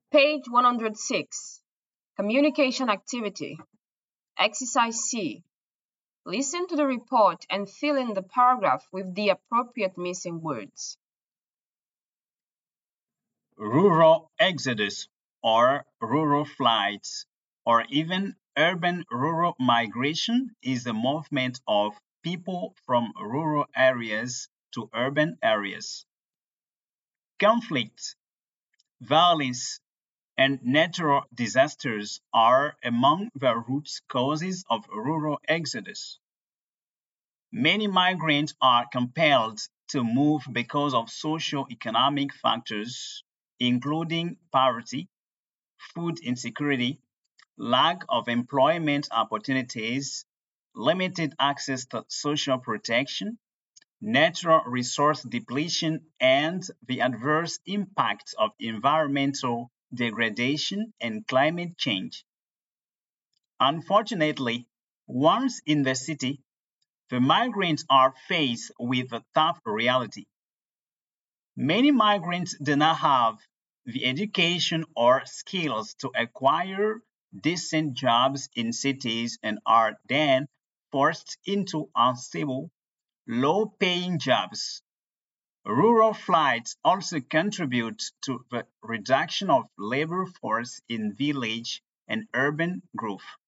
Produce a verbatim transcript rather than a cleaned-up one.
Page one hundred six. Communication activity. Exercise C. Listen to the report and fill in the paragraph with the appropriate missing words. Rural exodus or rural flights or even urban-rural migration is the movement of people from rural areas to urban areas. Conflict, violence, and natural disasters are among the root causes of rural exodus. Many migrants are compelled to move because of socio-economic factors, including poverty, food insecurity, lack of employment opportunities, limited access to social protection, natural resource depletion, and the adverse impacts of environmental degradation and climate change. Unfortunately, once in the city, the migrants are faced with a tough reality. Many migrants do not have the education or skills to acquire decent jobs in cities and are then forced into unstable, low paying jobs. Rural flights also contribute to the reduction of labor force in village and urban growth.